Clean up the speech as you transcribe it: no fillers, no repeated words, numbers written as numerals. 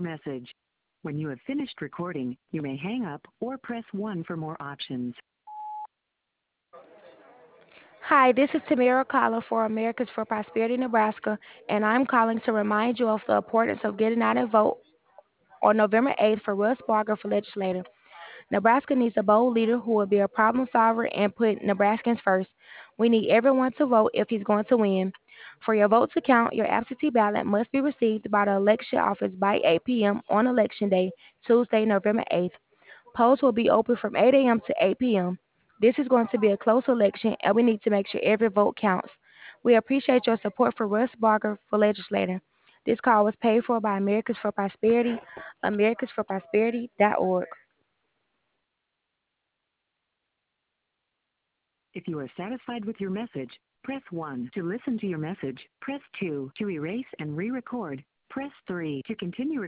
message. When you have finished recording, you may hang up or press 1 for more options. Hi, this is Tamara Collar for Americans for Prosperity Nebraska, and I'm calling to remind you of the importance of getting out and vote on November 8th for Russ Barger for legislator. Nebraska needs a bold leader who will be a problem solver and put Nebraskans first. We need everyone to vote if he's going to win. For your vote to count, your absentee ballot must be received by the election office by 8 p.m. on Election Day, Tuesday, November 8th. Polls will be open from 8 a.m. to 8 p.m. This is going to be a close election, and we need to make sure every vote counts. We appreciate your support for Russ Barger for legislator. This call was paid for by Americans for Prosperity, americansforprosperity.org. If you are satisfied with your message, press 1 to listen to your message. Press 2 to erase and re-record. Press 3 to continue